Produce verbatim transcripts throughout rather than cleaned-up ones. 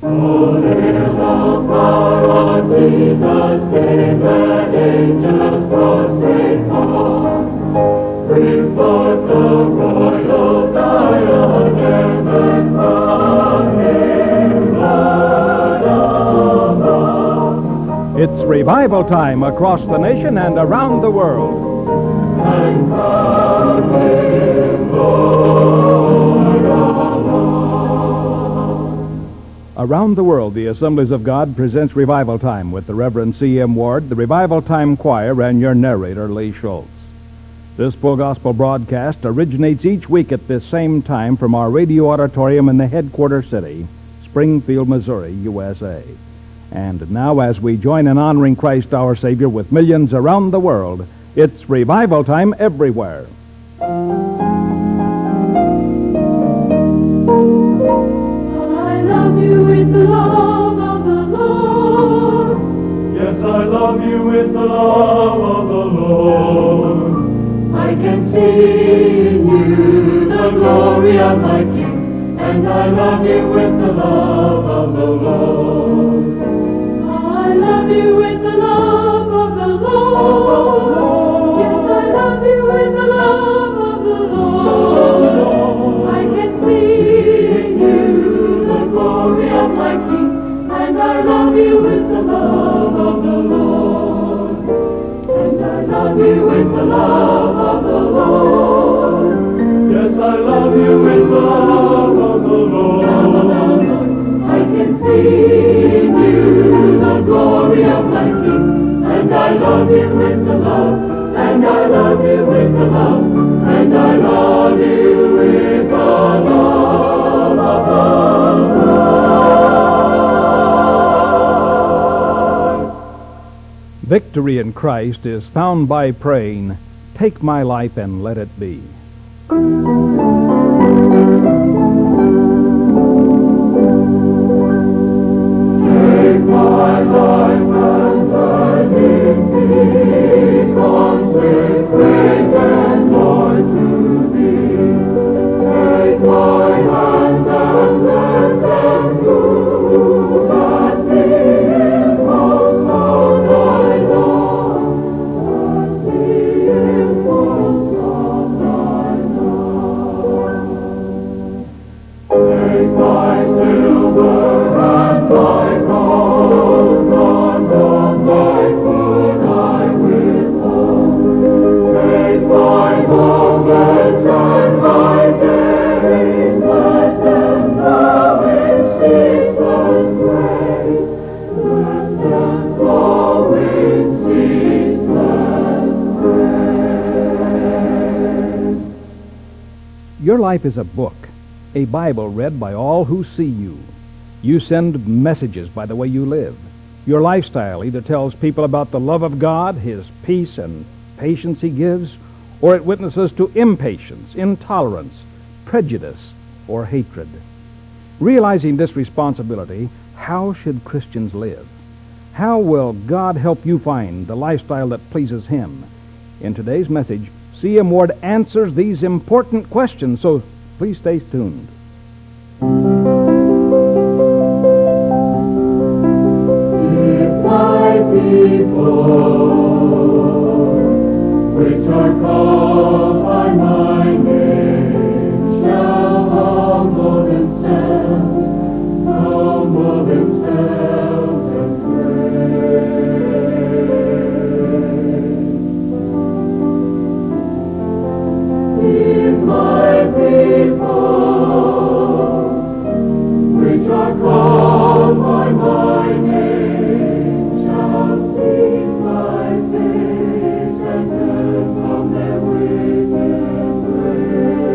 O little flower on Jesus' name, let angels prostrate fall. Bring forth the royal diadem and crown him Lord above. It's revival time across the nation and around the world. And crown him Lord above. Around the world, the Assemblies of God presents Revival Time with the Reverend C M Ward, the Revival Time Choir, and your narrator, Lee Schultz. This full gospel broadcast originates each week at this same time from our radio auditorium in the headquarters city, Springfield, Missouri, U S A. And now, as we join in honoring Christ our Savior with millions around the world, it's Revival Time everywhere. With the love of the Lord. Yes, I love you with the love of the Lord. I can see in you the glory of my King, and I love you with the love of the Lord. I love you with the love of the Lord. Yes, I love you with the love of the Lord. I can see in you the glory of my King, and I love you with the love of the Lord. And I love you with the love of the Lord. Yes, I love you with the love of the Lord. I can see in you the glory of my King, and I love you with the love, and I love you with the love, and I love you with the love of the Lord. Victory in Christ is found by praying, "Take my life and let it be." Take my life and let it be consecrated, Lord, to thee. Take my hands and let them do that the impulse of thy love, that the impulse of thy love. Take my silver and my gold, none of thy good I withhold. Take my moments and my days, let them flow in ceaseless praise. Let them flow in ceaseless praise. Your life is a book, a Bible read by all who see you. You send messages by the way you live. Your lifestyle either tells people about the love of God, His peace and patience He gives, or it witnesses to impatience, intolerance, prejudice, or hatred. Realizing this responsibility, how should Christians live? How will God help you find the lifestyle that pleases Him? In today's message, C M Ward answers these important questions, so please stay tuned. People which are called by my name shall humble themselves, humble themselves and pray. If my people which are called by my name shall seek my face and turn from their wicked ways,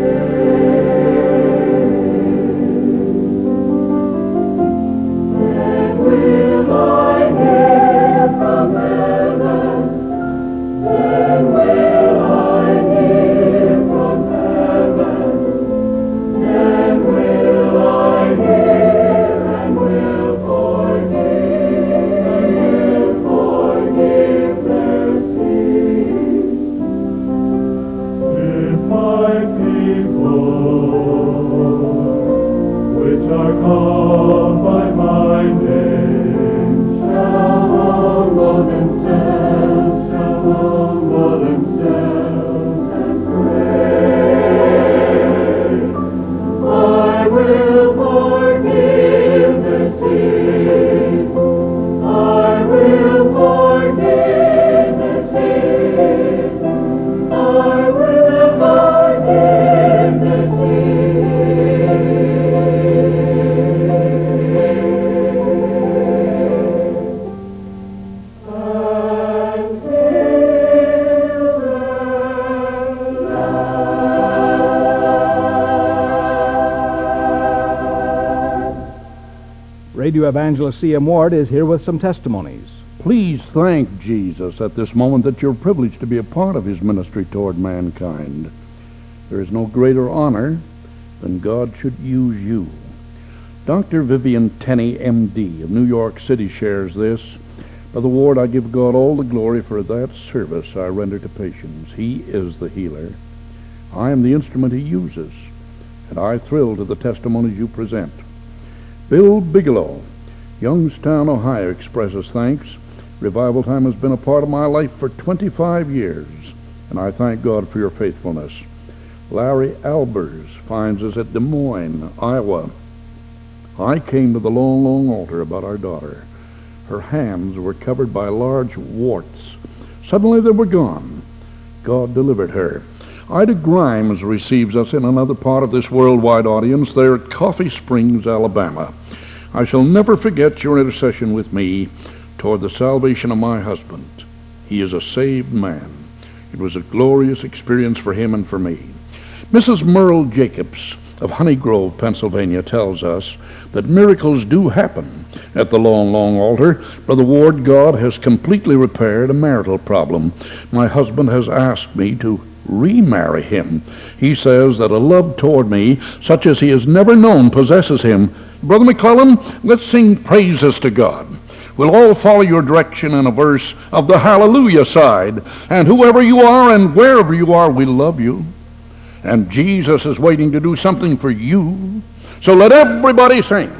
Radio Evangelist C M. Ward is here with some testimonies. Please thank Jesus at this moment that you're privileged to be a part of his ministry toward mankind. There is no greater honor than God should use you. Doctor Vivian Tenney, M D of New York City, shares this. Brother Ward, I give God all the glory for that service I render to patients. He is the healer. I am the instrument he uses, and I thrill to the testimonies you present. Bill Bigelow, Youngstown, Ohio, expresses thanks. Revival Time has been a part of my life for twenty-five years, and I thank God for your faithfulness. Larry Albers finds us at Des Moines, Iowa. I came to the long, long altar about our daughter. Her hands were covered by large warts. Suddenly they were gone. God delivered her. Ida Grimes receives us in another part of this worldwide audience there at Coffee Springs, Alabama. I shall never forget your intercession with me toward the salvation of my husband. He is a saved man. It was a glorious experience for him and for me. Missus Merle Jacobs of Honey Grove, Pennsylvania, tells us that miracles do happen at the long, long altar. Brother Ward, God has completely repaired a marital problem. My husband has asked me to remarry him. He says that a love toward me, such as he has never known, possesses him. Brother McClellan, let's sing praises to God. We'll all follow your direction in a verse of the hallelujah side. And whoever you are and wherever you are, we love you. And Jesus is waiting to do something for you. So let everybody sing.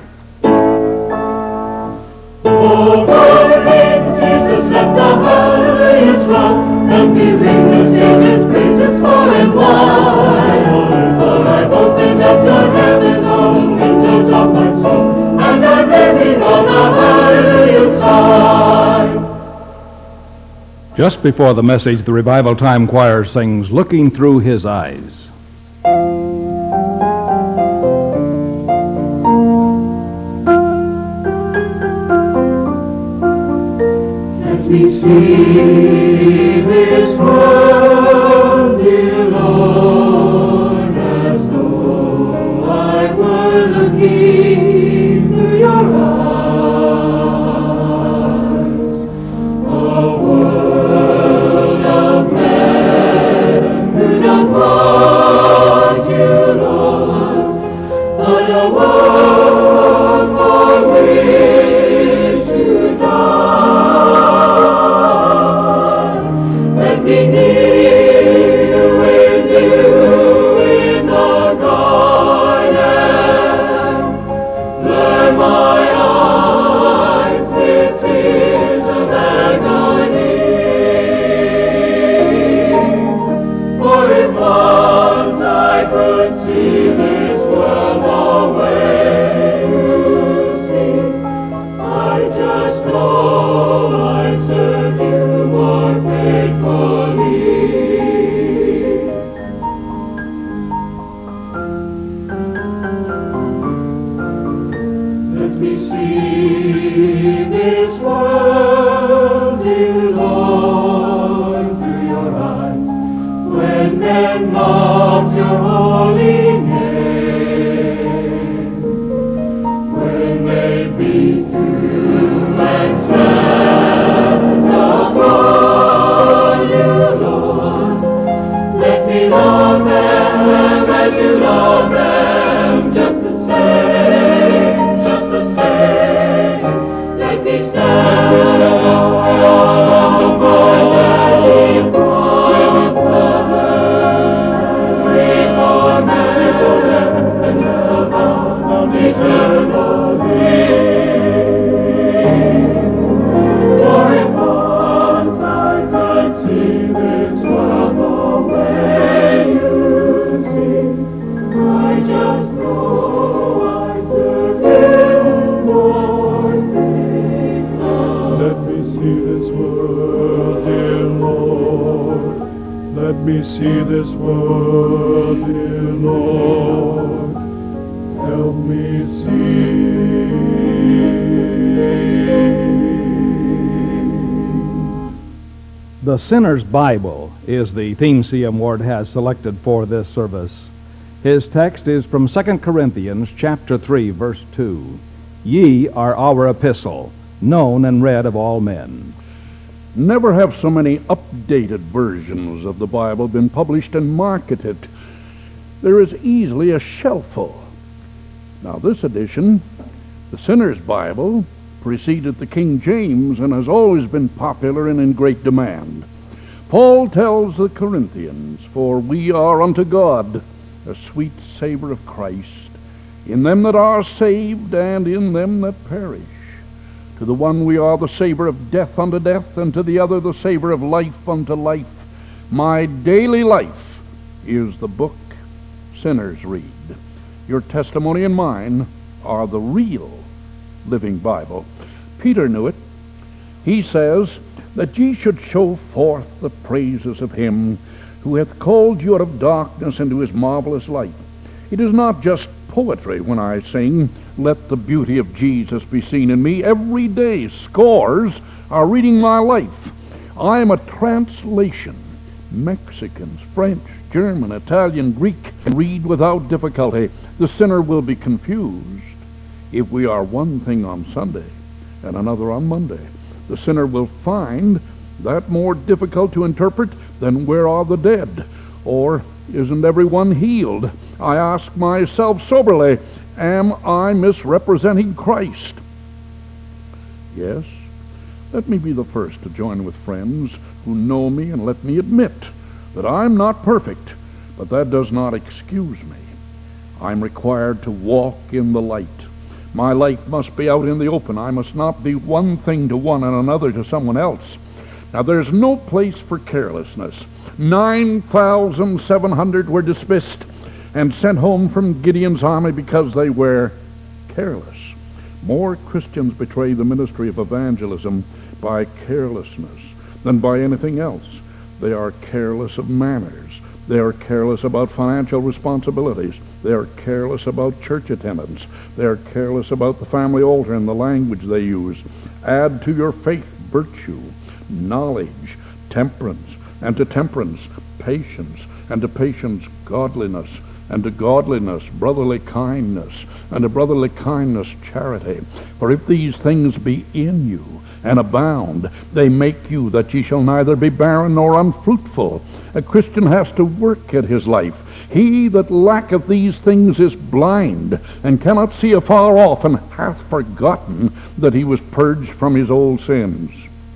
Oh, glory to Jesus, let the hallelujahs roll, and we ring the Savior's praises far and wide. For I've opened up the heaven, all the windows of my soul, and I'm living on the hallelujah side. Just before the message, the Revival Time Choir sings Looking Through His Eyes. Let me see this world, dear Lord, as though I were looking through your eyes. A world of men who don't want you, Lord, but a world for which you died. Let me kneel with you in the garden, blur my eyes with tears of agony. For if once I could see this world the way you see, I just know I'd serve you more faithfully. Let me see this world, dear Lord, through your eyes, when men mocked your holy name, when they beat you and spat upon you, Lord. Let me love them as you love them, just the same, just the same. Let me stand, Let me stand on the valley front of heaven, before heaven and above eternally. For if once I could see this world the way you see, I just know I'd serve you more faithfully. Let me see this world, dear Lord. Let me see this world, dear Lord. Help me see. The Sinner's Bible is the theme C M. Ward has selected for this service. His text is from Second Corinthians chapter three, verse two. Ye are our epistle, known and read of all men. Never have so many updated versions of the Bible been published and marketed. There is easily a shelfful. Now this edition, the Sinner's Bible, preceded the King James and has always been popular and in great demand. Paul tells the Corinthians, "For we are unto God a sweet savor of Christ, in them that are saved and in them that perish. To the one we are the savor of death unto death, and to the other the savor of life unto life. My daily life is the book sinners read. Your testimony and mine are the real living Bible." Peter knew it. He says that ye should show forth the praises of him who hath called you out of darkness into his marvelous light. It is not just poetry when I sing, "Let the beauty of Jesus be seen in me." Every day scores are reading my life. I am a translation. Mexicans, French, German, Italian, Greek read without difficulty. The sinner will be confused if we are one thing on Sunday and another on Monday. The sinner will find that more difficult to interpret than "Where are the dead?" or "Isn't everyone healed?" I ask myself soberly, am I misrepresenting Christ? Yes, let me be the first to join with friends who know me and let me admit that I'm not perfect, but that does not excuse me. I'm required to walk in the light. My life must be out in the open. I must not be one thing to one and another to someone else. Now, there's no place for carelessness. nine thousand seven hundred were dismissed and sent home from Gideon's army because they were careless. More Christians betray the ministry of evangelism by carelessness than by anything else. They are careless of manners. They are careless about financial responsibilities. They are careless about church attendance. They are careless about the family altar and the language they use. Add to your faith virtue, knowledge, temperance, and to temperance patience, and to patience godliness, and to godliness brotherly kindness, and to brotherly kindness charity. For if these things be in you and abound, they make you that ye shall neither be barren nor unfruitful. A Christian has to work at his life. He that lacketh these things is blind, and cannot see afar off, and hath forgotten that he was purged from his old sins.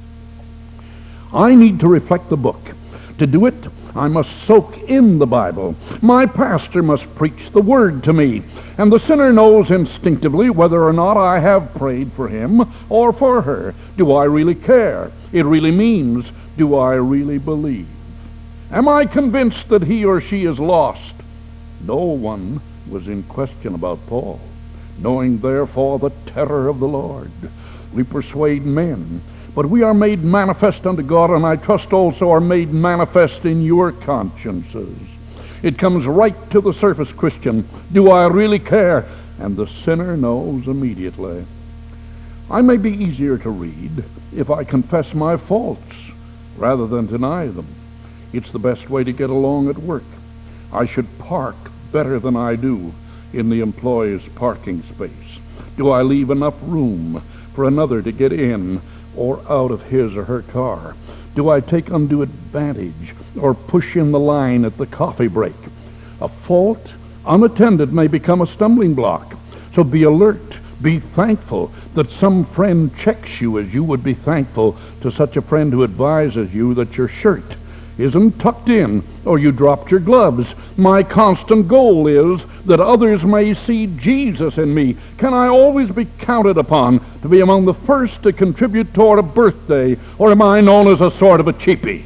I need to reflect the book. To do it, I must soak in the Bible. My pastor must preach the word to me, and the sinner knows instinctively whether or not I have prayed for him or for her. Do I really care? It really means, do I really believe? Am I convinced that he or she is lost? No one was in question about Paul. Knowing therefore the terror of the Lord, we persuade men, but we are made manifest unto God, and I trust also are made manifest in your consciences. It comes right to the surface, Christian. Do I really care? And the sinner knows immediately. I may be easier to read if I confess my faults rather than deny them. It's the best way to get along at work. I should park better than I do in the employee's parking space. Do I leave enough room for another to get in or out of his or her car? Do I take undue advantage or push in the line at the coffee break? A fault unattended may become a stumbling block. So be alert. Be thankful that some friend checks you as you would be thankful to such a friend who advises you that your shirt isn't tucked in or you dropped your gloves. My constant goal is that others may see Jesus in me. Can I always be counted upon to be among the first to contribute toward a birthday, or am I known as a sort of a cheapie?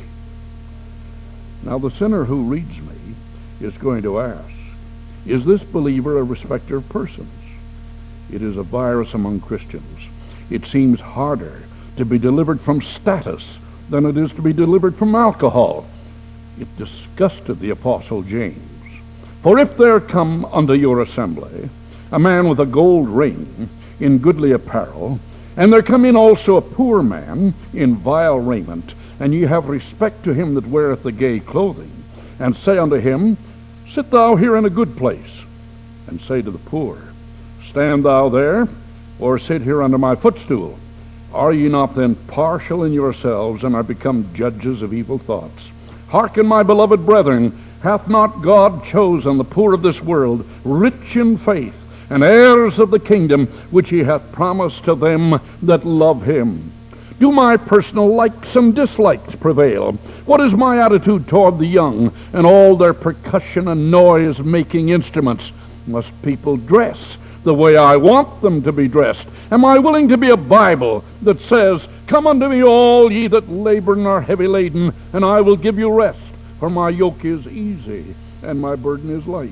Now the sinner who reads me is going to ask, is this believer a respecter of persons? It is a virus among Christians. It seems harder to be delivered from status than it is to be delivered from alcohol. It disgusted the Apostle James. For if there come unto your assembly a man with a gold ring in goodly apparel, and there come in also a poor man in vile raiment, and ye have respect to him that weareth the gay clothing, and say unto him, Sit thou here in a good place, and say to the poor, Stand thou there, or sit here under my footstool? Are ye not then partial in yourselves, and are become judges of evil thoughts? Hearken, my beloved brethren, hath not God chosen the poor of this world, rich in faith, and heirs of the kingdom which he hath promised to them that love him? Do my personal likes and dislikes prevail? What is my attitude toward the young and all their percussion and noise-making instruments? Must people dress the way I want them to be dressed? Am I willing to be a Bible that says, "Come unto me all ye that labor and are heavy laden, and I will give you rest, for my yoke is easy and my burden is light"?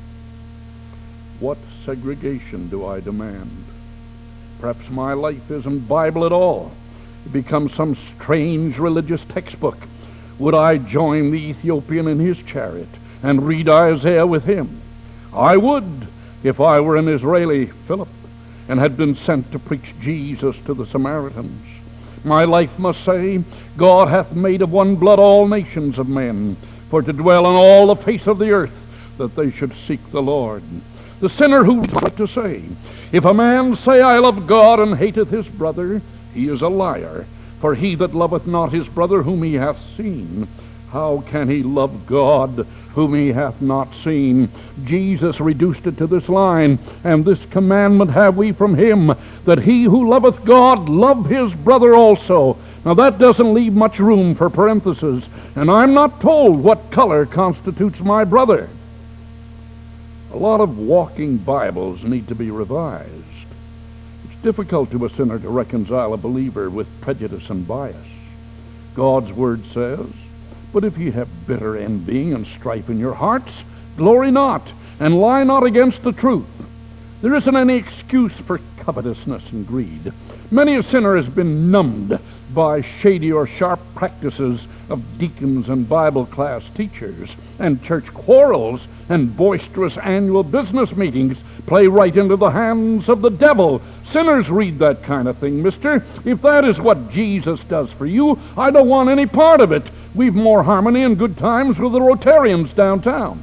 What segregation do I demand? Perhaps my life isn't Bible at all. It becomes some strange religious textbook. Would I join the Ethiopian in his chariot and read Isaiah with him? I would, if I were an Israeli Philip and had been sent to preach Jesus to the Samaritans. My life must say, God hath made of one blood all nations of men, for to dwell on all the face of the earth, that they should seek the Lord. The sinner who what to say, if a man say, I love God, and hateth his brother, he is a liar. For he that loveth not his brother whom he hath seen, how can he love God whom he hath not seen? Jesus reduced it to this line, and this commandment have we from him, that he who loveth God love his brother also. Now that doesn't leave much room for parentheses, and I'm not told what color constitutes my brother. A lot of walking Bibles need to be revised. It's difficult to a sinner to reconcile a believer with prejudice and bias. God's word says, but if ye have bitter envying and strife in your hearts, glory not, and lie not against the truth. There isn't any excuse for covetousness and greed. Many a sinner has been numbed by shady or sharp practices of deacons and Bible class teachers, and church quarrels and boisterous annual business meetings play right into the hands of the devil. Sinners read that kind of thing, mister. If that is what Jesus does for you, I don't want any part of it. We've more harmony and good times with the Rotarians downtown.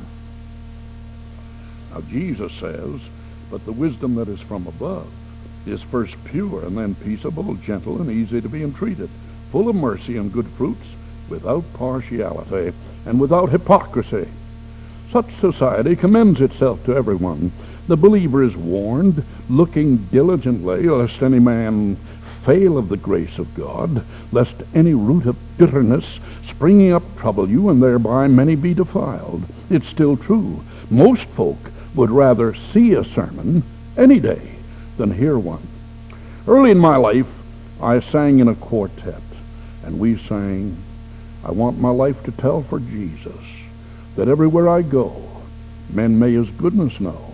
Now Jesus says, but the wisdom that is from above is first pure, and then peaceable, gentle, and easy to be entreated, full of mercy and good fruits, without partiality and without hypocrisy. Such society commends itself to everyone. The believer is warned, looking diligently, lest any man fail of the grace of God, lest any root of bitterness springing up trouble you, and thereby many be defiled. It's still true. Most folk would rather see a sermon any day than hear one. Early in my life, I sang in a quartet, and we sang, I want my life to tell for Jesus, that everywhere I go, men may his goodness know.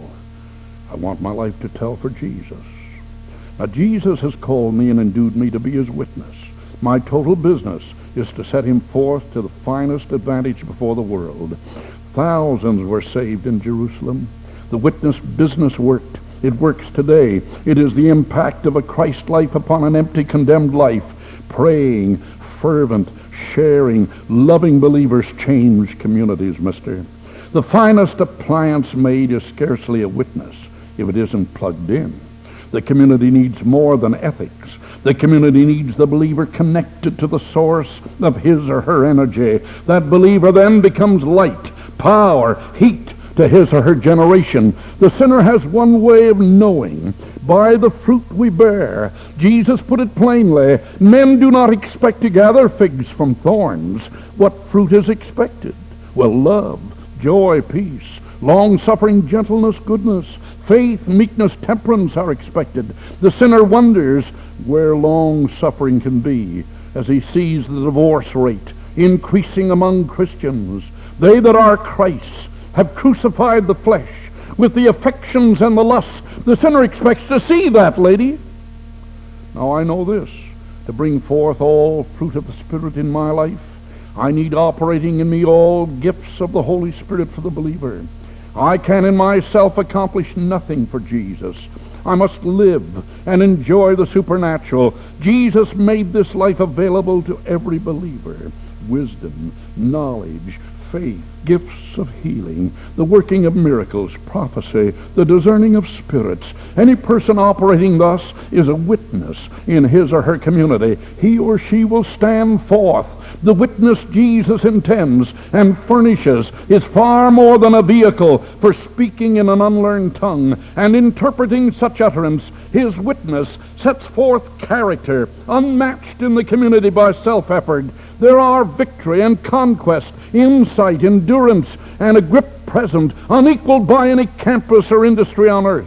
I want my life to tell for Jesus. Now, Jesus has called me and endued me to be his witness. My total business is to set him forth to the finest advantage before the world. Thousands were saved in Jerusalem. The witness business worked. It works today. It is the impact of a Christ life upon an empty, condemned life. Praying, fervent, sharing, loving believers change communities, mister. The finest appliance made is scarcely a witness if it isn't plugged in. The community needs more than ethics. The community needs the believer connected to the source of his or her energy. That believer then becomes light, power, heat to his or her generation. The sinner has one way of knowing, by the fruit we bear. Jesus put it plainly, men do not expect to gather figs from thorns. What fruit is expected? Well, love, joy, peace, long-suffering, gentleness, goodness, faith, meekness, temperance are expected. The sinner wonders where long-suffering can be as he sees the divorce rate increasing among Christians. They that are Christ's have crucified the flesh with the affections and the lusts. The sinner expects to see that, lady. Now I know this, to bring forth all fruit of the Spirit in my life, I need operating in me all gifts of the Holy Spirit for the believer. I can in myself accomplish nothing for Jesus. I must live and enjoy the supernatural. Jesus made this life available to every believer. Wisdom, knowledge, faith, gifts of healing, the working of miracles, prophecy, the discerning of spirits. Any person operating thus is a witness in his or her community. He or she will stand forth. The witness Jesus intends and furnishes is far more than a vehicle for speaking in an unlearned tongue and interpreting such utterance. His witness sets forth character unmatched in the community by self-effort. There are victory and conquest, insight, endurance, and a grip present unequaled by any campus or industry on earth.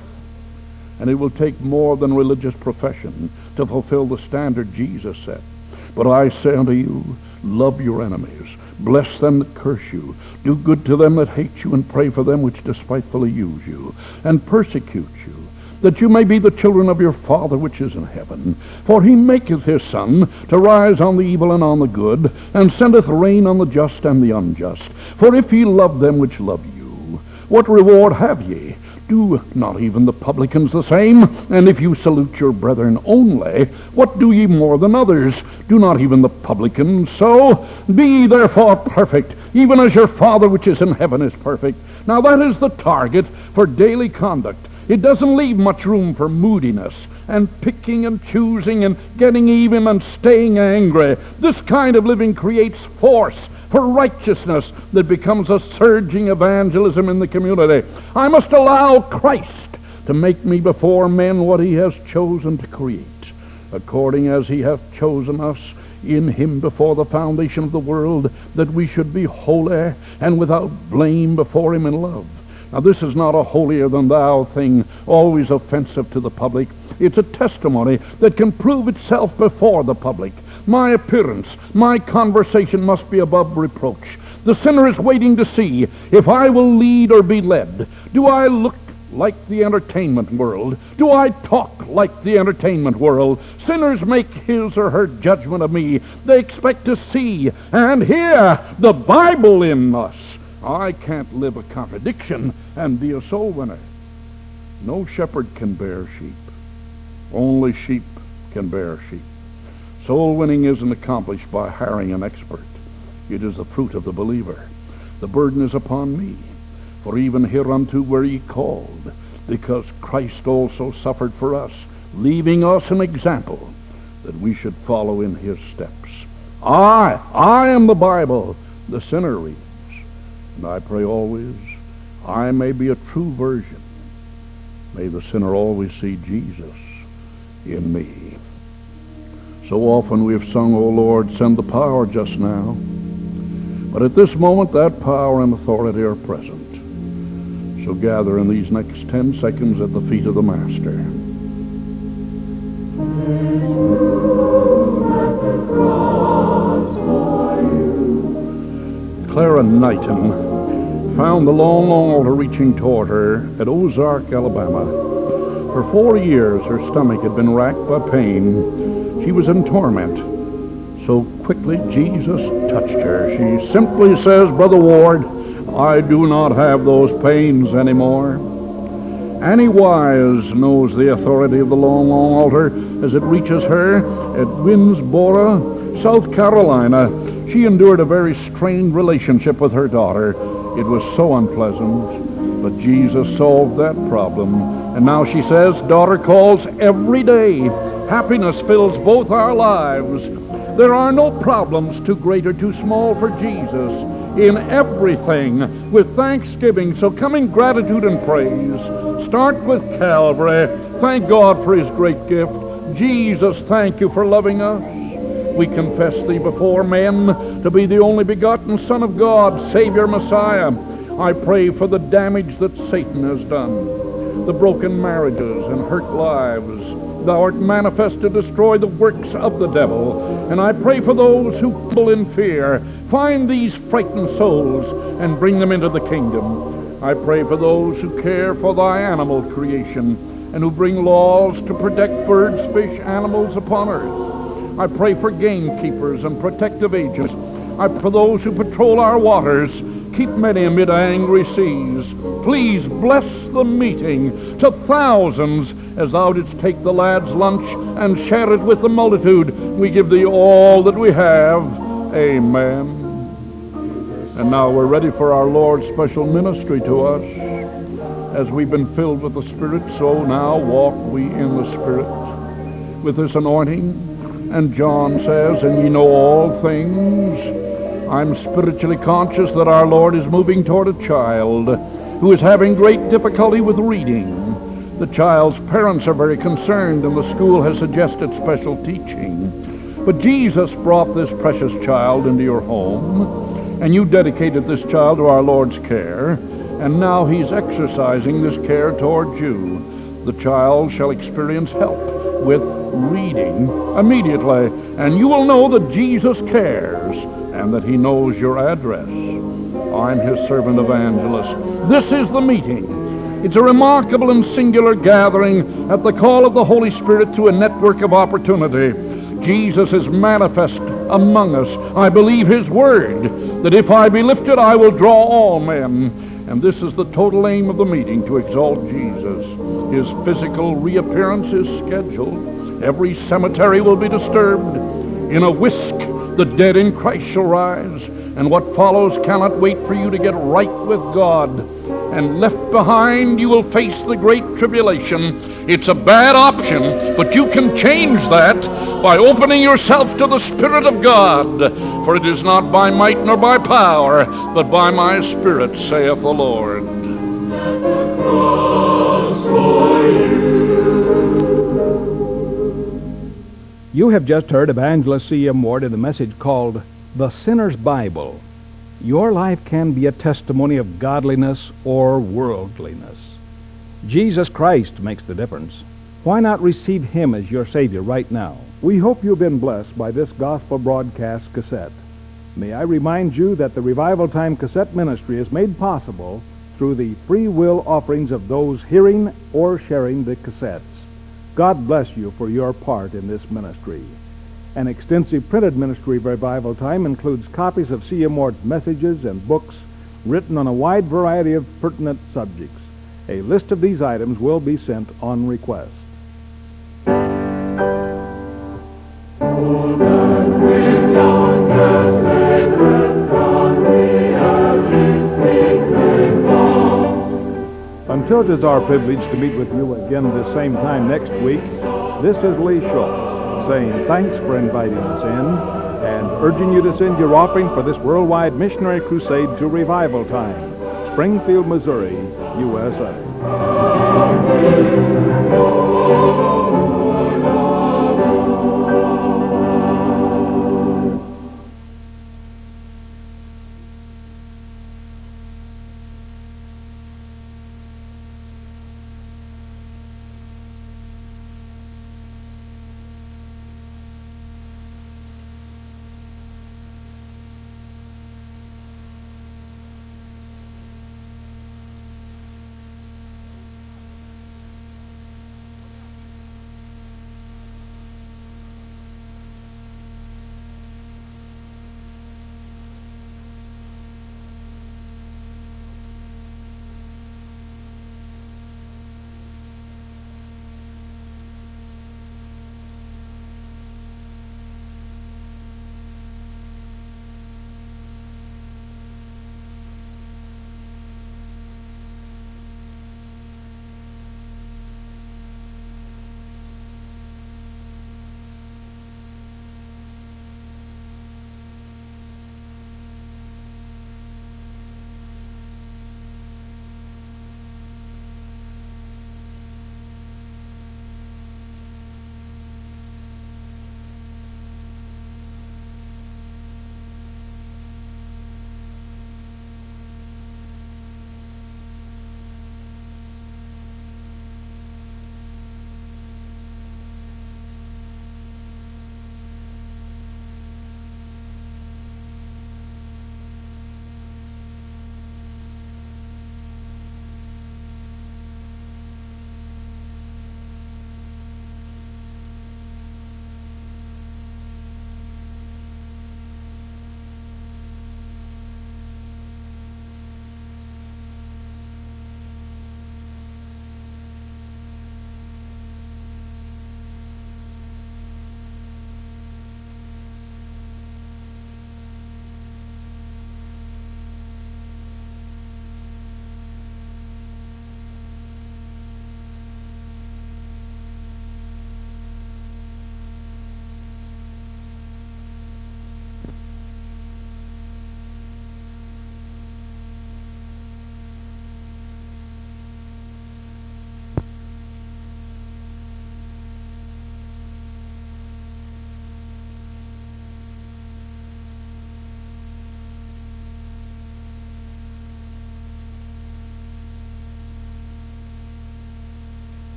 And it will take more than religious profession to fulfill the standard Jesus set. But I say unto you, love your enemies, bless them that curse you, do good to them that hate you, and pray for them which despitefully use you, and persecute you, that you may be the children of your Father which is in heaven. For he maketh his sun to rise on the evil and on the good, and sendeth rain on the just and the unjust. For if ye love them which love you, what reward have ye? Do not even the publicans the same? And if you salute your brethren only, what do ye more than others? Do not even the publicans so? Be ye therefore perfect, even as your Father which is in heaven is perfect. Now that is the target for daily conduct. It doesn't leave much room for moodiness and picking and choosing and getting even and staying angry. This kind of living creates force for righteousness that becomes a surging evangelism in the community. I must allow Christ to make me before men what he has chosen to create, according as he hath chosen us in him before the foundation of the world, that we should be holy and without blame before him in love. Now this is not a holier-than-thou thing, always offensive to the public. It's a testimony that can prove itself before the public. My appearance, my conversation must be above reproach. The sinner is waiting to see if I will lead or be led. Do I look like the entertainment world? Do I talk like the entertainment world? Sinners make his or her judgment of me. They expect to see and hear the Bible in us. I can't live a contradiction and be a soul winner. No shepherd can bear sheep. Only sheep can bear sheep. Soul winning isn't accomplished by hiring an expert. It is the fruit of the believer. The burden is upon me. For even hereunto were ye called, because Christ also suffered for us, leaving us an example, that we should follow in his steps. I, I am the Bible, the sinner reads. And I pray always, I may be a true virgin. May the sinner always see Jesus in me. So often we have sung, O Lord, send the power just now. But at this moment, that power and authority are present. So gather in these next ten seconds at the feet of the Master. Clara Knighton found the long, long altar reaching toward her at Ozark, Alabama. For four years, her stomach had been racked by pain. She was in torment. So quickly, Jesus touched her. She simply says, Brother Ward, I do not have those pains anymore. Annie Wise knows the authority of the long, long altar as it reaches her at Winnsboro, South Carolina. She endured a very strained relationship with her daughter. It was so unpleasant, but Jesus solved that problem. And now she says, daughter calls every day. Happiness fills both our lives. There are no problems too great or too small for Jesus. In everything, with thanksgiving. So come in gratitude and praise. Start with Calvary. Thank God for his great gift. Jesus, thank you for loving us. We confess thee before men to be the only begotten Son of God, Savior, Messiah. I pray for the damage that Satan has done, the broken marriages and hurt lives. Thou art manifest to destroy the works of the devil. And I pray for those who tremble in fear. Find these frightened souls and bring them into the kingdom. I pray for those who care for thy animal creation and who bring laws to protect birds, fish, animals upon earth. I pray for gamekeepers and protective agents. I pray for those who patrol our waters. Keep many amid angry seas. Please bless the meeting to thousands as thou didst take the lad's lunch and share it with the multitude. We give thee all that we have. Amen. And now we're ready for our Lord's special ministry to us. As we've been filled with the Spirit, so now walk we in the Spirit with this anointing. And John says, and ye know all things. I'm spiritually conscious that our Lord is moving toward a child who is having great difficulty with reading. The child's parents are very concerned, and the school has suggested special teaching. But Jesus brought this precious child into your home, and you dedicated this child to our Lord's care, and now he's exercising this care toward you. The child shall experience help with reading immediately, and you will know that Jesus cares and that he knows your address. I'm his servant evangelist. This is the meeting. It's a remarkable and singular gathering at the call of the Holy Spirit through a network of opportunity. Jesus is manifest among us. I believe his word, that if I be lifted, I will draw all men. And this is the total aim of the meeting, to exalt Jesus. His physical reappearance is scheduled. Every cemetery will be disturbed. In a whisk, the dead in Christ shall rise. And what follows cannot wait for you to get right with God. And left behind, you will face the great tribulation. It's a bad option, but you can change that by opening yourself to the Spirit of God. For it is not by might nor by power, but by my Spirit, saith the Lord. You have just heard Evangelist C M Ward in a message called The Sinner's Bible. Your life can be a testimony of godliness or worldliness. Jesus Christ makes the difference. Why not receive him as your Savior right now? We hope you've been blessed by this gospel broadcast cassette. May I remind you that the Revival Time Cassette Ministry is made possible through the free will offerings of those hearing or sharing the cassettes. God bless you for your part in this ministry. An extensive printed ministry of Revival Time includes copies of C M Ward's messages and books written on a wide variety of pertinent subjects. A list of these items will be sent on request. Until it is our privilege to meet with you again this same time next week, this is Lee Schultz saying thanks for inviting us in and urging you to send your offering for this worldwide missionary crusade to Revival Time, Springfield, Missouri, U S A.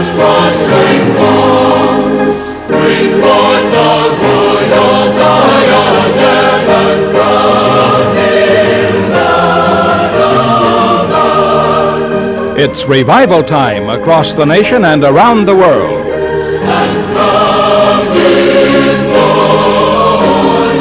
God's prostrate form. Bring forth the royal diadem and crown him man of God. It's revival time across the nation and around the world. And crown him Lord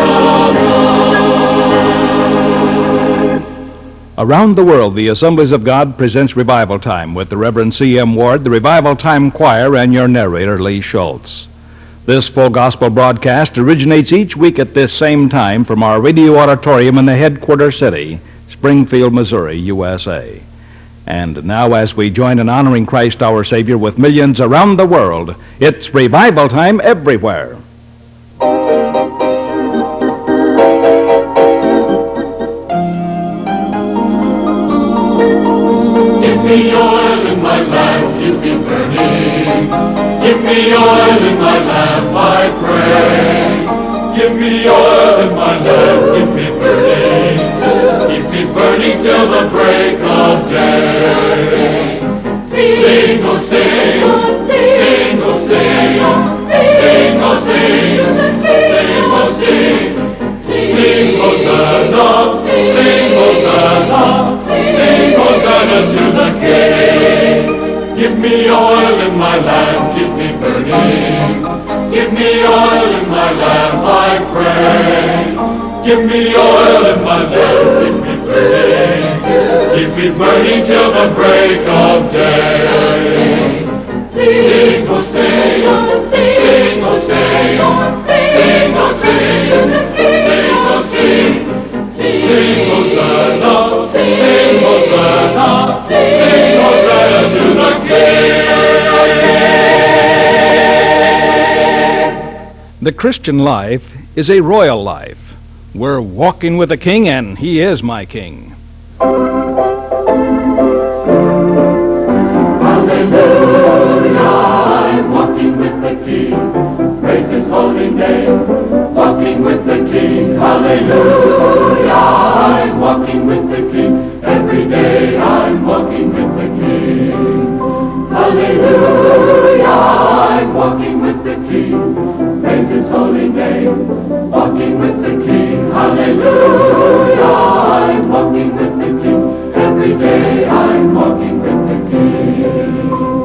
of all. Around the world, the Assemblies of God presents Revival Time with the Reverend C M Ward, the Revival Time Choir, and your narrator, Lee Schultz. This full gospel broadcast originates each week at this same time from our radio auditorium in the headquarters city, Springfield, Missouri, U S A. And now, as we join in honoring Christ our Savior with millions around the world, it's Revival Time everywhere. Give me oil in my lamp, keep me burning. Give me oil in my lamp, I pray. Give me oil in my lamp, keep me burning. Keep me burning till the break of day. Sing, oh sing, sing, oh sing, sing, oh sing, sing, oh sing, sing Hosanna, sing Hosanna, sing Hosanna to the King. Give me oil in my lamp, keep me burning. Give me oil in my lamp, I pray. Give me oil in my lamp, keep me burning. Keep me burning till the break of day. Sing, oh sing, sing, oh sing, sing, oh sing, sing, oh sing, sing Hosanna, sing Hosanna, sing Hosanna to the King. The Christian life is a royal life. We're walking with the King, and He is my King. Hallelujah, I'm walking with the King. Praise His holy name. Walking with the King. Hallelujah, I'm walking with the King. Every day I'm walking with the King. Hallelujah, I'm walking with the King. Praise His holy name. Walking with the King. Hallelujah, I'm walking with the King. Every day I'm walking with the King.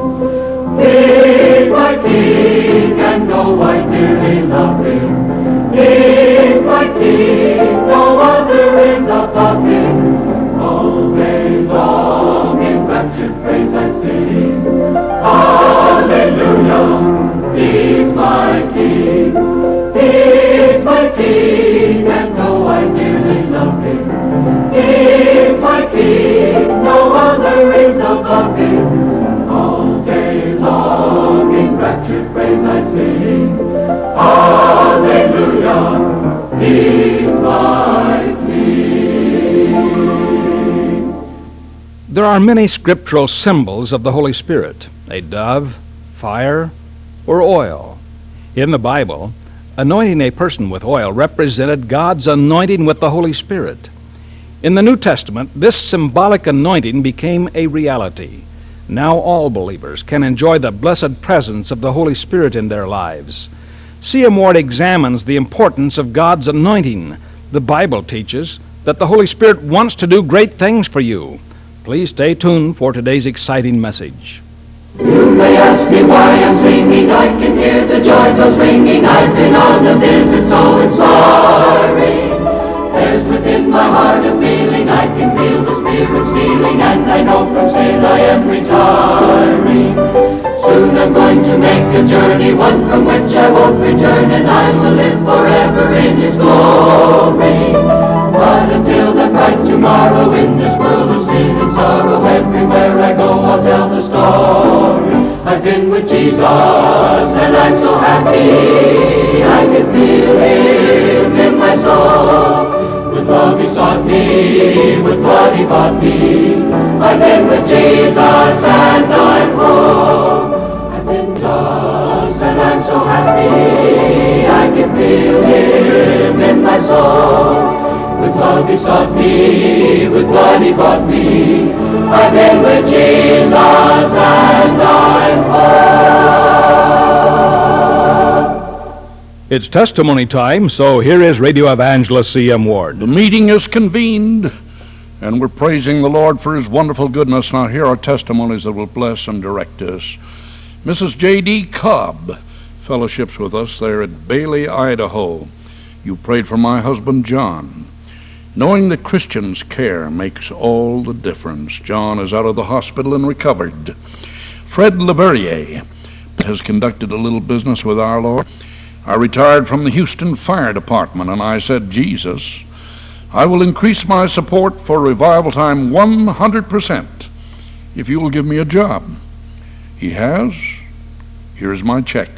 He's my King, and oh, I dearly love Him. He's my King, no other is above Him. All day long in raptured praise I sing. Hallelujah, He's my King. He's my King, and oh, I dearly love Him. He's my King, no other is above Him. All day long in raptured praise I sing. Hallelujah, He's my King. There are many scriptural symbols of the Holy Spirit: a dove, fire, or oil. In the Bible, anointing a person with oil represented God's anointing with the Holy Spirit. In the New Testament, this symbolic anointing became a reality. Now all believers can enjoy the blessed presence of the Holy Spirit in their lives. C M Ward examines the importance of God's anointing. The Bible teaches that the Holy Spirit wants to do great things for you. Please stay tuned for today's exciting message. You may ask me why I'm singing. I can hear the joy bells ringing. I've been on a visit so inspiring. There's within my heart a feeling. I can feel the Spirit stealing, and I know from sin I am retiring. Soon I'm going to make a journey, one from which I won't return, and I will live forever in His glory. But until the bright tomorrow, in this world of sin and sorrow, everywhere I go I'll tell the story. I've been with Jesus and I'm so happy. I can feel Him in my soul. With love He sought me, with blood He bought me. I've been with Jesus and I'm home. I've been tossed and I'm so happy. I can feel Him in my soul. With love He sought me, with blood He bought me. I've been with Jesus and I'm home. It's testimony time, so here is Radio Evangelist C M. Ward. The meeting is convened, and we're praising the Lord for his wonderful goodness. Now here are testimonies that will bless and direct us. Missus J D. Cobb fellowships with us there at Bailey, Idaho. You prayed for my husband, John. Knowing that Christians care makes all the difference. John is out of the hospital and recovered. Fred Leverrier has conducted a little business with our Lord. I retired from the Houston Fire Department, and I said, Jesus, I will increase my support for Revival Time one hundred percent if you will give me a job. He has. Here's my check.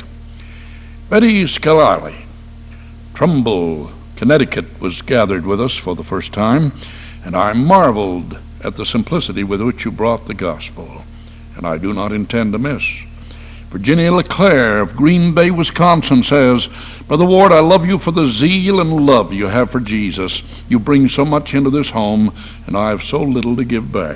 Betty Scalali, Trumbull, Connecticut, was gathered with us for the first time, and I marveled at the simplicity with which you brought the gospel, and I do not intend to miss. Virginia LeClaire of Green Bay, Wisconsin says, Brother Ward, I love you for the zeal and love you have for Jesus. You bring so much into this home, and I have so little to give back.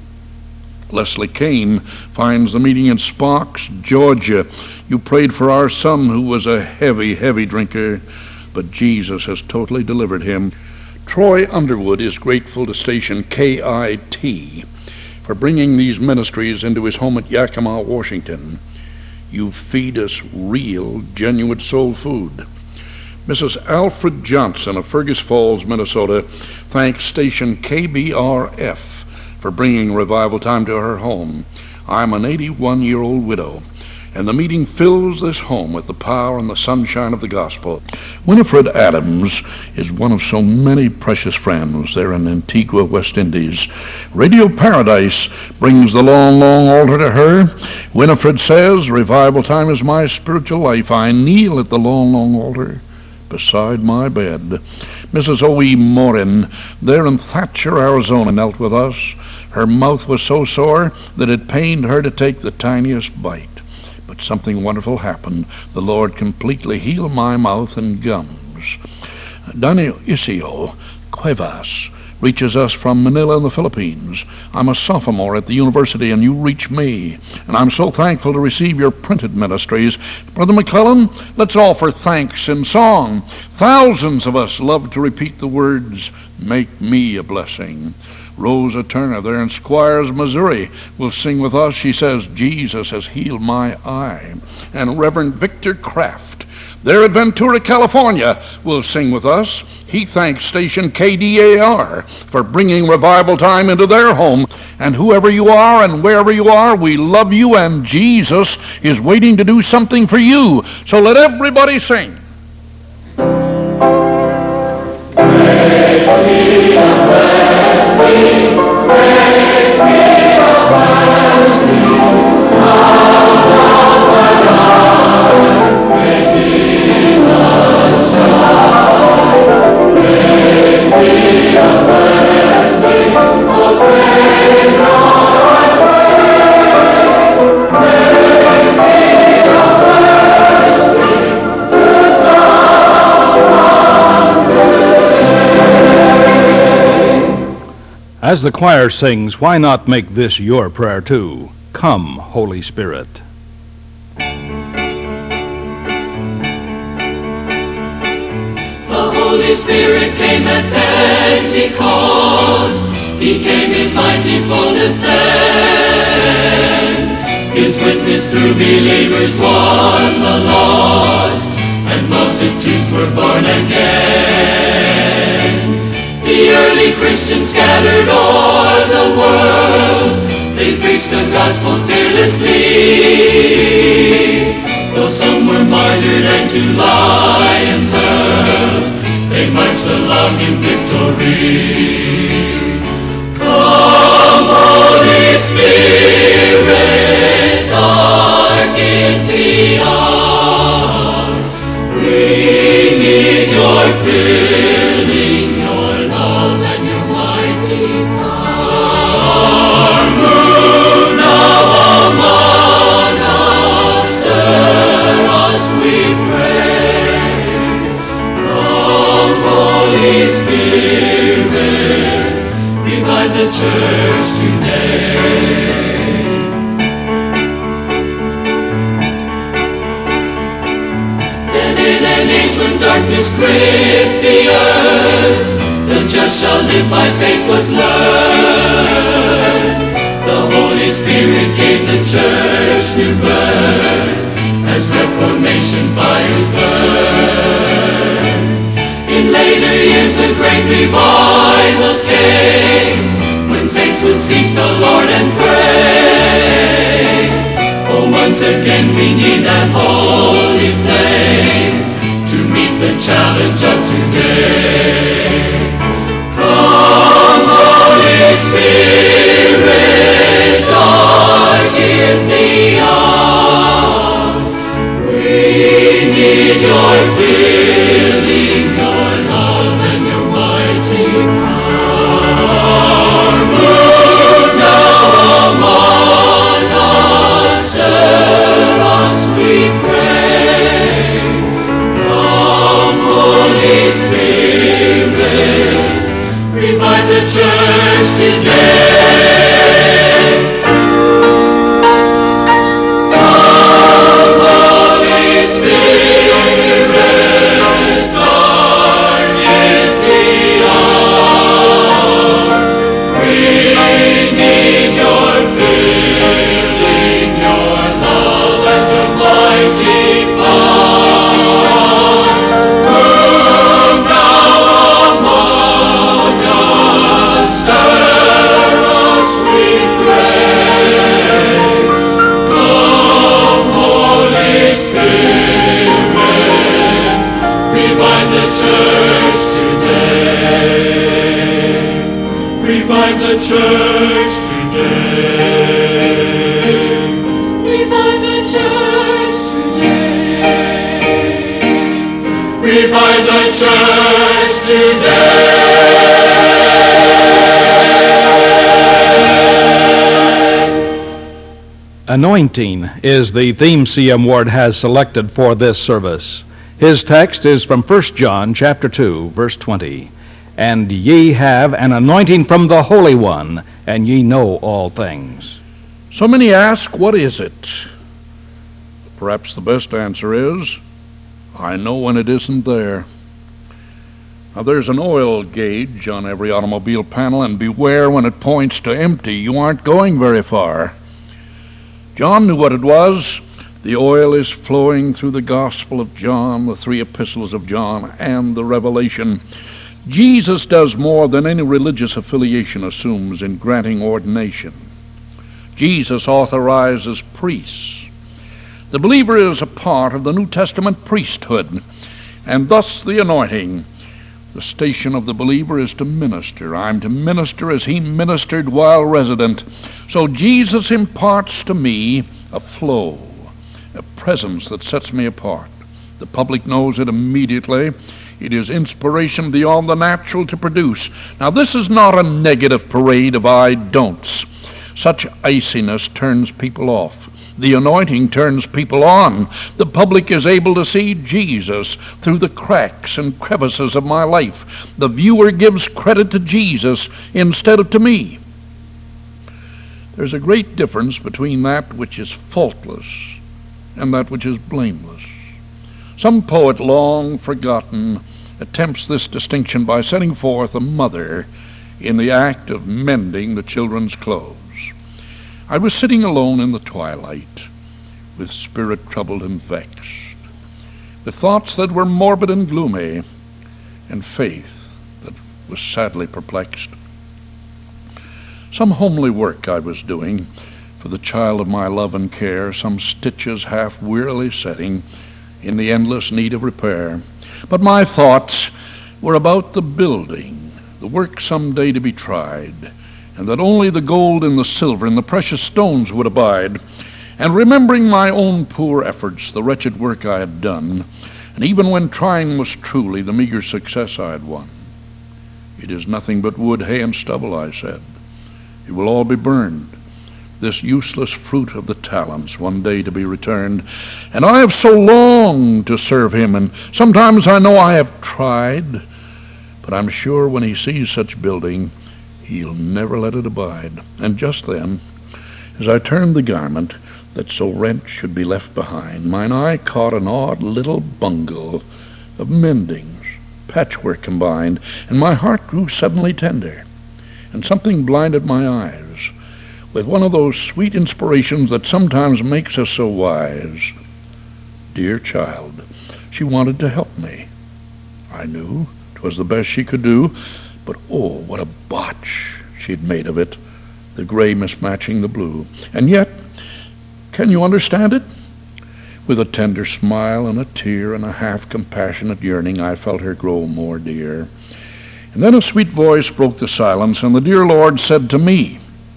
Leslie Kane finds the meeting in Sparks, Georgia. You prayed for our son who was a heavy, heavy drinker, but Jesus has totally delivered him. Troy Underwood is grateful to station K I T for bringing these ministries into his home at Yakima, Washington. You feed us real, genuine soul food. Missus Alfred Johnson of Fergus Falls, Minnesota, thanks station K B R F for bringing Revival Time to her home. I'm an eighty-one-year-old widow, and the meeting fills this home with the power and the sunshine of the gospel. Winifred Adams is one of so many precious friends there in Antigua, West Indies. Radio Paradise brings the long, long altar to her. Winifred says, Revival Time is my spiritual life. I kneel at the long, long altar beside my bed. Missus O E. Morin there in Thatcher, Arizona, knelt with us. Her mouth was so sore that it pained her to take the tiniest bite. But something wonderful happened. The Lord completely healed my mouth and gums. Dionisio Cuevas reaches us from Manila in the Philippines. I'm a sophomore at the university, and you reach me. And I'm so thankful to receive your printed ministries. Brother McClellan, let's offer thanks in song. Thousands of us love to repeat the words, make me a blessing. Rosa Turner there in Squires, Missouri will sing with us. She says, Jesus has healed my eye. And Reverend Victor Kraft there at Ventura, California will sing with us. He thanks station K D A R for bringing Revival Time into their home. And whoever you are and wherever you are, we love you, and Jesus is waiting to do something for you. So let everybody sing. Make me a blessing, make me a blessing, out of my heart, may Jesus shine. Make me a blessing, O Savior, I pray. Make me a blessing to someone today. As the choir sings, why not make this your prayer too? Come, Holy Spirit. The Holy Spirit came at Pentecost. He came in mighty fullness then. His witness through believers won the lost, and multitudes were born again. The early Christians scattered o'er the world. They preached the gospel fearlessly. Though some were martyred and to lions hurled, they marched along in victory. Come, Holy Spirit, dark is the hour. We need your filling, your love, and your mighty power. Move now among us, stir us, we pray. Come, Holy Spirit, revive the church today. Then in an age days when darkness gripped the earth, the just shall live by faith was learned. The Holy Spirit gave the church new birth, as Reformation fires burn. In later years the great revivals came, when saints would seek the Lord and pray. Oh, once again we need that holy flame to meet the challenge of today. Come, Holy Spirit, dark is the hour. We need your filling, your love, and your mighty power. Move now among us, stir us, we pray. Come, Holy Spirit, revive the church today. Come, Holy Spirit, dark is the hour. We need your filling, your love, and your mighty power. Move now among us, stir us, we pray. Come, Holy Spirit, revive the church today. Revive the church today. Revive the church today. Revive the church today. Anointing is the theme C M Ward has selected for this service. His text is from First John chapter two, verse twenty. And ye have an anointing from the Holy One, and ye know all things. So many ask, what is it? Perhaps the best answer is, I know when it isn't there. Now there's an oil gauge on every automobile panel, and beware when it points to empty, you aren't going very far. John knew what it was. The oil is flowing through the Gospel of John, the three epistles of John, and the Revelation. Jesus does more than any religious affiliation assumes in granting ordination. Jesus authorizes priests. The believer is a part of the New Testament priesthood, and thus the anointing. The station of the believer is to minister. I'm to minister as he ministered while resident. So Jesus imparts to me a flow, a presence that sets me apart. The public knows it immediately. It is inspiration beyond the natural to produce. Now, this is not a negative parade of I don'ts. Such iciness turns people off. The anointing turns people on. The public is able to see Jesus through the cracks and crevices of my life. The viewer gives credit to Jesus instead of to me. There's a great difference between that which is faultless and that which is blameless. Some poet, long forgotten, attempts this distinction by setting forth a mother in the act of mending the children's clothes. I was sitting alone in the twilight, with spirit troubled and vexed, with thoughts that were morbid and gloomy, and faith that was sadly perplexed. Some homely work I was doing for the child of my love and care, some stitches half wearily setting in the endless need of repair. But my thoughts were about the building, the work someday to be tried, and that only the gold and the silver and the precious stones would abide. And remembering my own poor efforts, the wretched work I had done, and even when trying was truly the meager success I had won. It is nothing but wood, hay, and stubble, I said. It will all be burned, this useless fruit of the talents, one day to be returned. And I have so longed to serve him, and sometimes I know I have tried, but I'm sure when he sees such building, he'll never let it abide. And just then, as I turned the garment that so rent should be left behind, mine eye caught an odd little bungle of mendings, patchwork combined, and my heart grew suddenly tender, and something blinded my eyes with one of those sweet inspirations that sometimes makes us so wise. Dear child, she wanted to help me. I knew 'twas the best she could do, but oh, what a botch she'd made of it, the gray mismatching the blue. And yet, can you understand it? With a tender smile and a tear and a half-compassionate yearning, I felt her grow more dear. And then a sweet voice broke the silence, and the dear Lord said to me,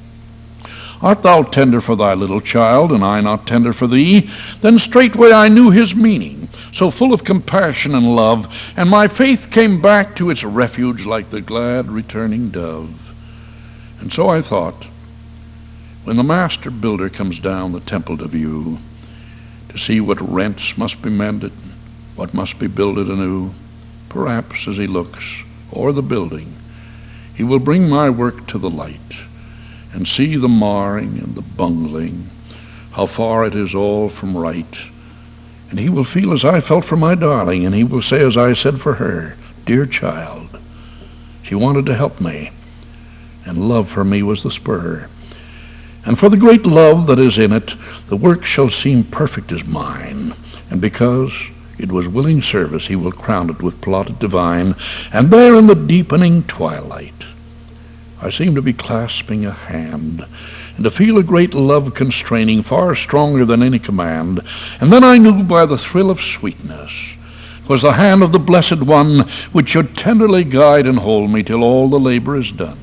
Art thou tender for thy little child, and I not tender for thee? Then straightway I knew his meaning, so full of compassion and love, and my faith came back to its refuge like the glad returning dove. And so I thought, when the master builder comes down the temple to view, to see what rents must be mended, what must be builded anew, perhaps as he looks o'er the building, he will bring my work to the light, and see the marring and the bungling, how far it is all from right. And he will feel as I felt for my darling, and he will say as I said for her, Dear child, she wanted to help me, and love for me was the spur. And for the great love that is in it, the work shall seem perfect as mine, and because it was willing service, he will crown it with plaudit divine. And there in the deepening twilight, I seem to be clasping a hand, and to feel a great love constraining, far stronger than any command. And then I knew by the thrill of sweetness, 'twas the hand of the Blessed One which should tenderly guide and hold me till all the labor is done.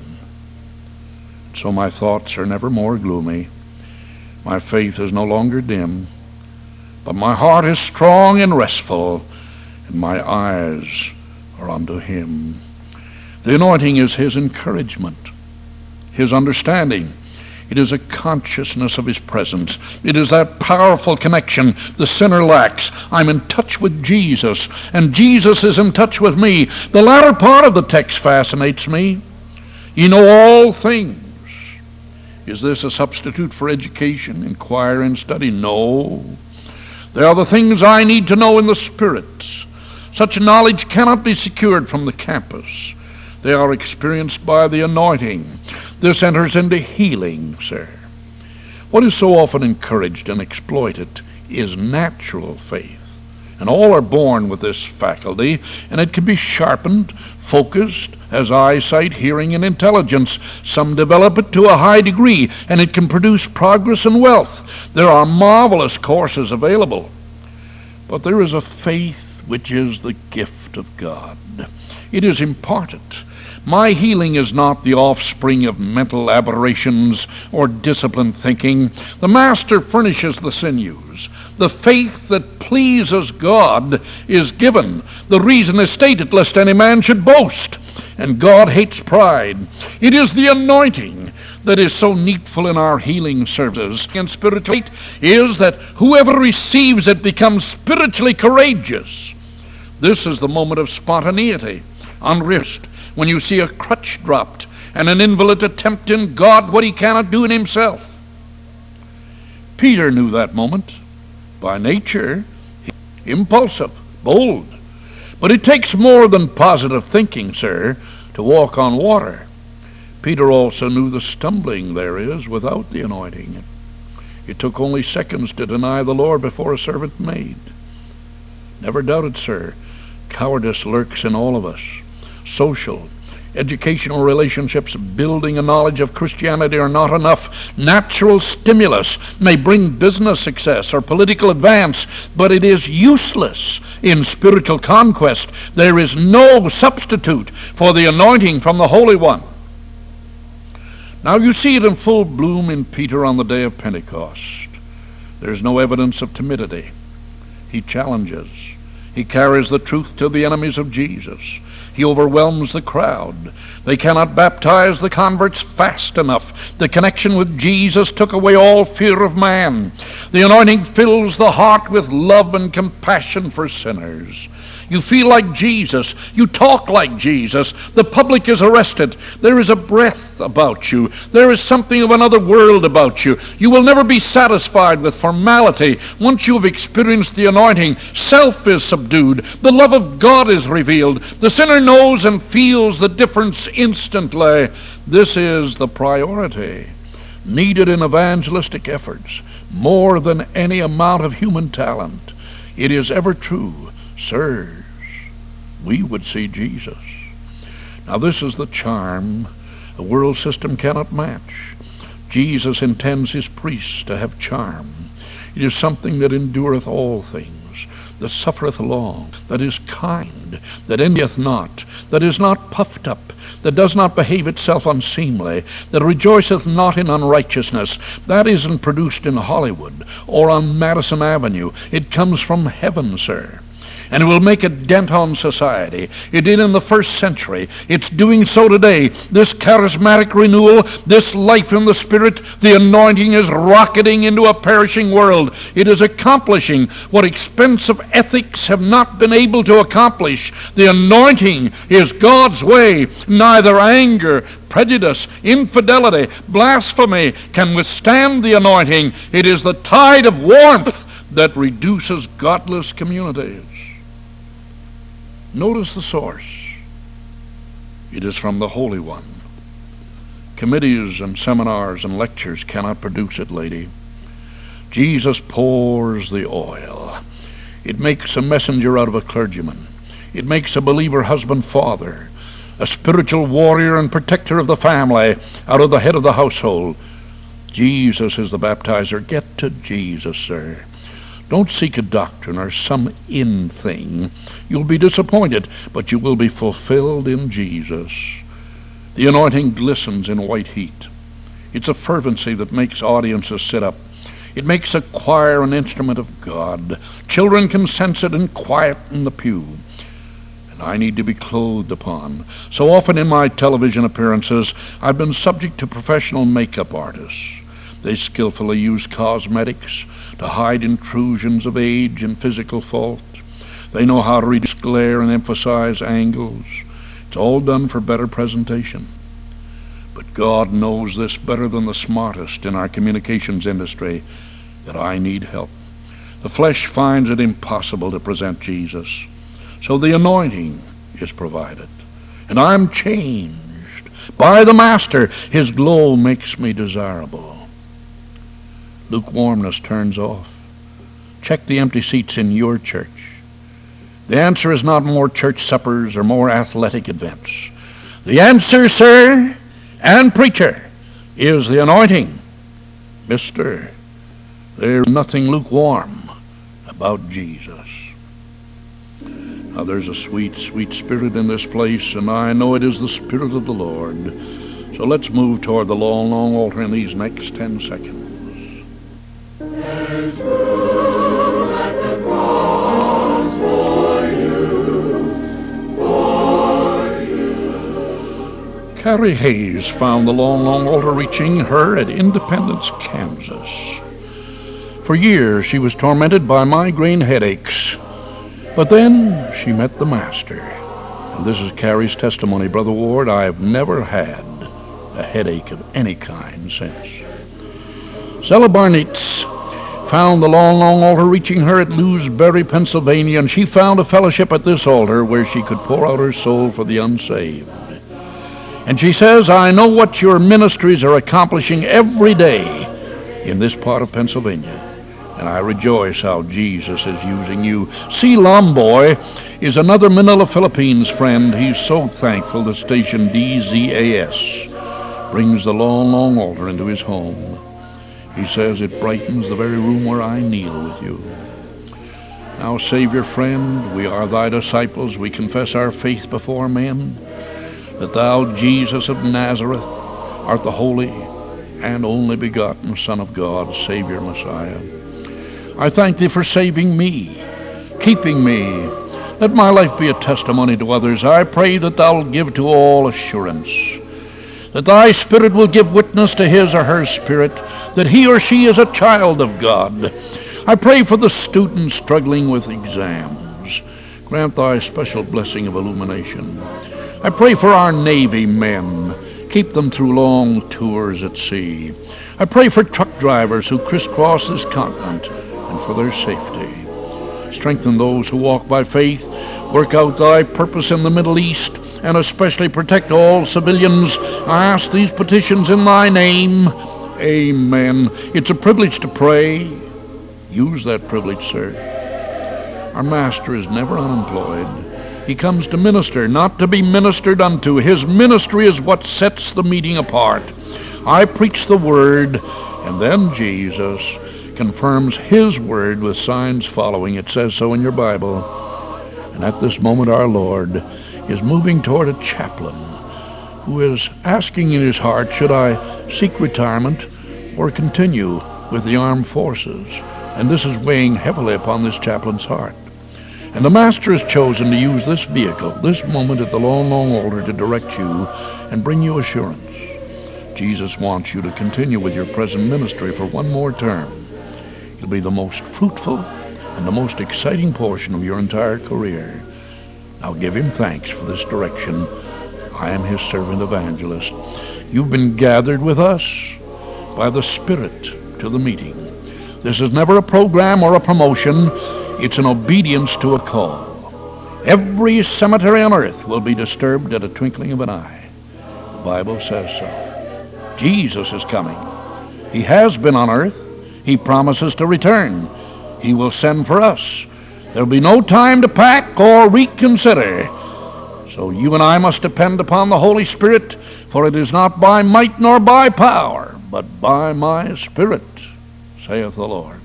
So my thoughts are never more gloomy, my faith is no longer dim, but my heart is strong and restful, and my eyes are unto him. The anointing is his encouragement, his understanding. It is a consciousness of his presence. It is that powerful connection the sinner lacks. I'm in touch with Jesus, and Jesus is in touch with me. The latter part of the text fascinates me. Ye know all things. Is this a substitute for education, inquire and study? No. They are the things I need to know in the Spirit. Such knowledge cannot be secured from the campus. They are experienced by the anointing. This enters into healing, sir. What is so often encouraged and exploited is natural faith. And all are born with this faculty, and it can be sharpened, focused, as eyesight, hearing, and intelligence. Some develop it to a high degree, and it can produce progress and wealth. There are marvelous courses available. But there is a faith which is the gift of God. It is imparted. My healing is not the offspring of mental aberrations or disciplined thinking. The Master furnishes the sinews. The faith that pleases God is given. The reason is stated, lest any man should boast. And God hates pride. It is the anointing that is so needful in our healing services. And spiritual is that whoever receives it becomes spiritually courageous. This is the moment of spontaneity, unrisked. When you see a crutch dropped and an invalid attempt in God what he cannot do in himself. Peter knew that moment. By nature, impulsive, bold. But it takes more than positive thinking, sir, to walk on water. Peter also knew the stumbling there is without the anointing. It took only seconds to deny the Lord before a servant maid. Never doubted, sir, cowardice lurks in all of us. Social, educational relationships, building a knowledge of Christianity are not enough. Natural stimulus may bring business success or political advance, but it is useless in spiritual conquest. There is no substitute for the anointing from the Holy One. Now you see it in full bloom in Peter on the day of Pentecost. There is no evidence of timidity. He challenges. He carries the truth to the enemies of Jesus. He overwhelms the crowd. They cannot baptize the converts fast enough. The connection with Jesus took away all fear of man. The anointing fills the heart with love and compassion for sinners. You feel like Jesus. You talk like Jesus. The public is arrested. There is a breath about you. There is something of another world about you. You will never be satisfied with formality. Once you have experienced the anointing, self is subdued. The love of God is revealed. The sinner knows and feels the difference instantly. This is the priority needed in evangelistic efforts, more than any amount of human talent. It is ever true. Sirs, we would see Jesus. Now this is the charm the world system cannot match. Jesus intends his priests to have charm. It is something that endureth all things, that suffereth long, that is kind, that envieth not, that is not puffed up, that does not behave itself unseemly, that rejoiceth not in unrighteousness. That isn't produced in Hollywood or on Madison Avenue. It comes from heaven, sir. And it will make a dent on society. It did in the first century. It's doing so today. This charismatic renewal, this life in the Spirit, the anointing is rocketing into a perishing world. It is accomplishing what expensive ethics have not been able to accomplish. The anointing is God's way. Neither anger, prejudice, infidelity, blasphemy can withstand the anointing. It is the tide of warmth that reduces godless communities. Notice the source. It is from the Holy One. Committees and seminars and lectures cannot produce it, lady. Jesus pours the oil. It makes a messenger out of a clergyman. It makes a believer husband, father, a spiritual warrior and protector of the family out of the head of the household. Jesus is the baptizer. Get to Jesus, sir. Don't seek a doctrine or some in thing. You'll be disappointed, but you will be fulfilled in Jesus. The anointing glistens in white heat. It's a fervency that makes audiences sit up. It makes a choir an instrument of God. Children can sense it and quiet in the pew. And I need to be clothed upon. So often in my television appearances, I've been subject to professional makeup artists. They skillfully use cosmetics to hide intrusions of age and physical fault. They know how to reduce glare and emphasize angles. It's all done for better presentation. But God knows this better than the smartest in our communications industry, that I need help. The flesh finds it impossible to present Jesus. So the anointing is provided. And I'm changed by the Master. His glow makes me desirable. Lukewarmness turns off. Check the empty seats in your church. The answer is not more church suppers or more athletic events. The answer, sir and preacher, is the anointing. Mister, there's nothing lukewarm about Jesus. Now there's a sweet, sweet spirit in this place, and I know it is the Spirit of the Lord. So let's move toward the long, long altar in these next ten seconds. There's room at the cross for you, for you. Carrie Hayes found the long, long altar reaching her at Independence, Kansas. For years she was tormented by migraine headaches, but then she met the Master. And this is Carrie's testimony. Brother Ward, I've never had a headache of any kind since. Zella Barnitz found the long, long altar reaching her at Lewisberry, Pennsylvania, and she found a fellowship at this altar where she could pour out her soul for the unsaved. And she says, I know what your ministries are accomplishing every day in this part of Pennsylvania, and I rejoice how Jesus is using you. C. Lomboy is another Manila, Philippines friend. He's so thankful the station D Z A S brings the long, long altar into his home. He says it brightens the very room where I kneel with you. Now, Savior friend, we are thy disciples. We confess our faith before men, that thou, Jesus of Nazareth, art the holy and only begotten Son of God, Savior, Messiah. I thank thee for saving me, keeping me. Let my life be a testimony to others. I pray that thou wilt give to all assurance, that thy Spirit will give witness to his or her spirit that he or she is a child of God. I pray for the students struggling with exams. Grant thy special blessing of illumination. I pray for our Navy men. Keep them through long tours at sea. I pray for truck drivers who crisscross this continent and for their safety. Strengthen those who walk by faith. Work out thy purpose in the Middle East, and especially protect all civilians. I ask these petitions in thy name. Amen. It's a privilege to pray. Use that privilege, sir. Our Master is never unemployed. He comes to minister, not to be ministered unto. His ministry is what sets the meeting apart. I preach the word, and then Jesus confirms his word with signs following. It says so in your Bible. And at this moment our Lord is moving toward a chaplain who is asking in his heart, should I seek retirement or continue with the armed forces? And this is weighing heavily upon this chaplain's heart. And the Master has chosen to use this vehicle, this moment at the long, long altar, to direct you and bring you assurance. Jesus wants you to continue with your present ministry for one more term. It'll be the most fruitful and the most exciting portion of your entire career. Now give him thanks for this direction. I am his servant evangelist. You've been gathered with us by the Spirit to the meeting. This is never a program or a promotion. It's an obedience to a call. Every cemetery on earth will be disturbed at a twinkling of an eye. The Bible says so. Jesus is coming. He has been on earth. He promises to return. He will send for us. There'll be no time to pack or reconsider. So you and I must depend upon the Holy Spirit, for it is not by might nor by power, but by my Spirit, saith the Lord.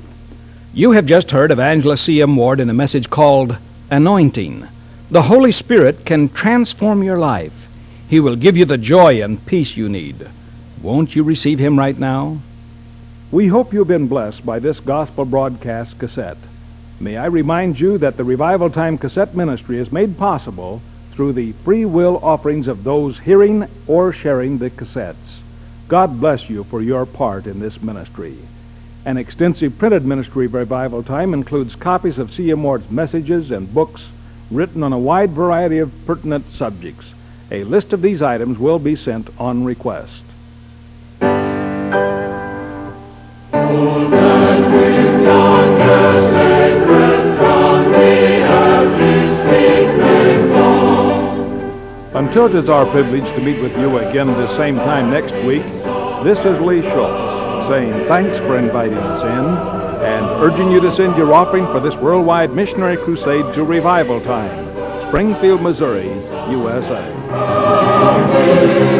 You have just heard Evangelist C M Ward in a message called Anointing. The Holy Spirit can transform your life. He will give you the joy and peace you need. Won't you receive him right now? We hope you've been blessed by this gospel broadcast cassette. May I remind you that the Revival Time Cassette Ministry is made possible through the free will offerings of those hearing or sharing the cassettes. God bless you for your part in this ministry. An extensive printed ministry of Revival Time includes copies of C M Ward's messages and books written on a wide variety of pertinent subjects. A list of these items will be sent on request. Until it is our privilege to meet with you again this same time next week, this is Lee Schultz saying thanks for inviting us in and urging you to send your offering for this worldwide missionary crusade to Revival Time, Springfield, Missouri, U S A.